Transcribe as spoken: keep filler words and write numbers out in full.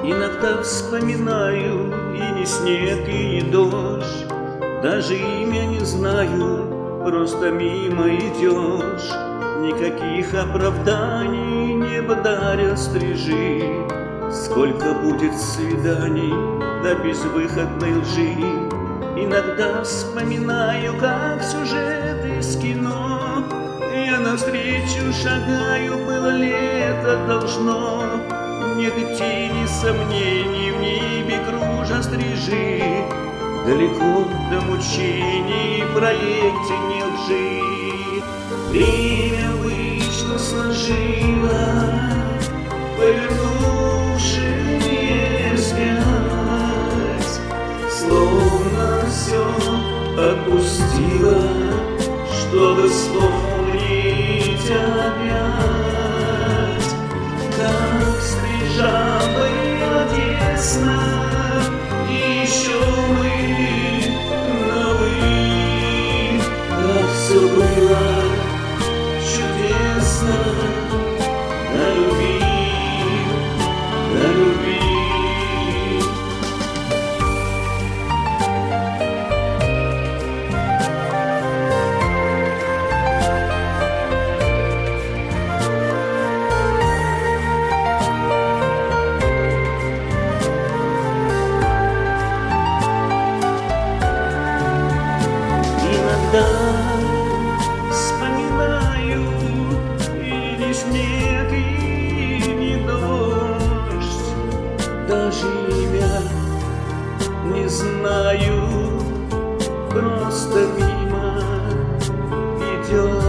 Иногда вспоминаю и не снег, и не дождь, даже имя не знаю, просто мимо идешь. Никаких оправданий небо дарят стрижи. Сколько будет свиданий до безвыходной лжи. Иногда вспоминаю, как сюжет из кино. Я навстречу шагаю, было лето должно. Нет и тени сомнений, в небе кружат стрижи. Далеко до мучений, в проекте не лжи. Время вышло, сложило, повернувшие взгляд, словно все отпустило, чтобы вспомнить опять. Как стрижа было тесно, и еще мы новы, как все было чудесно, на любви, на любви. Иногда вспоминаю, и не снег, и не дождь, даже имя не знаю, просто мимо идет.